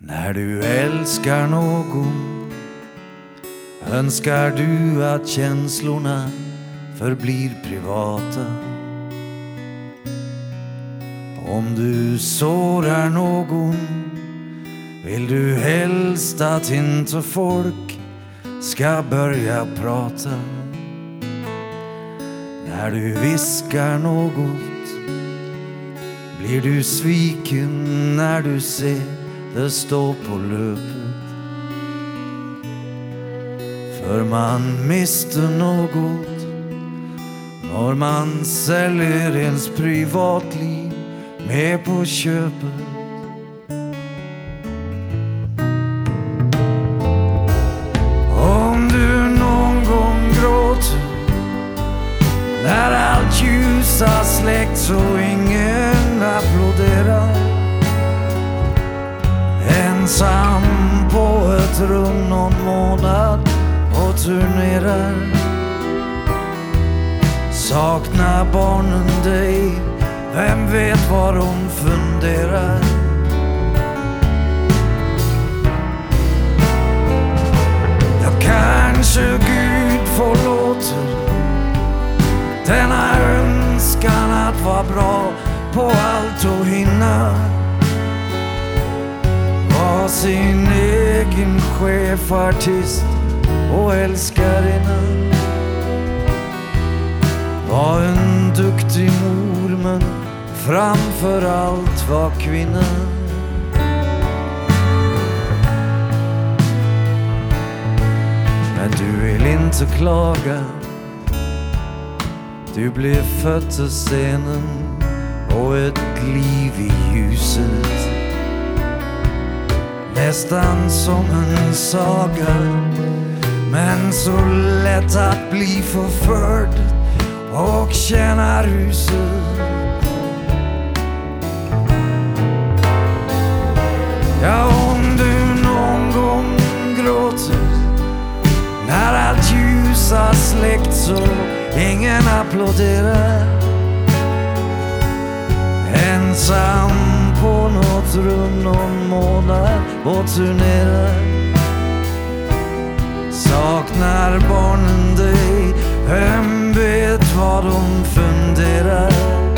När du älskar någon önskar du att känslorna förblir privata. Om du sårar någon vill du helst att inte folk ska börja prata. När du viskar något blir du sviken när du ser det står på löpet. För man mister något när man säljer ens privatliv med på köpet. Om du någon gång gråter när allt ljus har släckt så ingen applåderar, ensam på ett rum någon månad och turnerar, saknar barnen dig, vem vet vad de funderar. Ja, kanske Gud förlåter denna önskan att vara bra på allt och hinna var sin egen chef, artist och älskarinna. Var en duktig mor men framför allt var kvinna. Men du vill inte klaga, du blev född till scenen och ett liv i ljuset. Nästan som en saga, men så lätt att bli förförd och känna ruset. Ja, om du någon gång gråter när allt ljus har släckt så ingen applåderar, ensam på något rum någon månad och turnerar, saknar barnen dig, vem vet vad de funderar.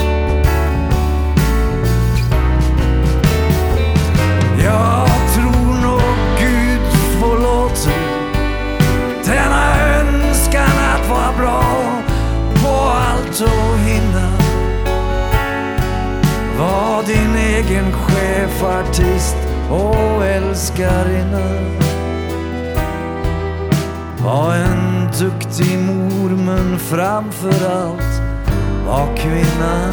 Jag tror nog Gud förlåter denna önskan att vara bra på allt och hinna var din egen chef, artist och älskarinna. Var en duktig mor men framför allt var kvinna.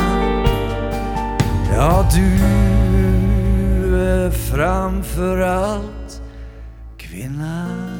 Ja, du är framför allt kvinna.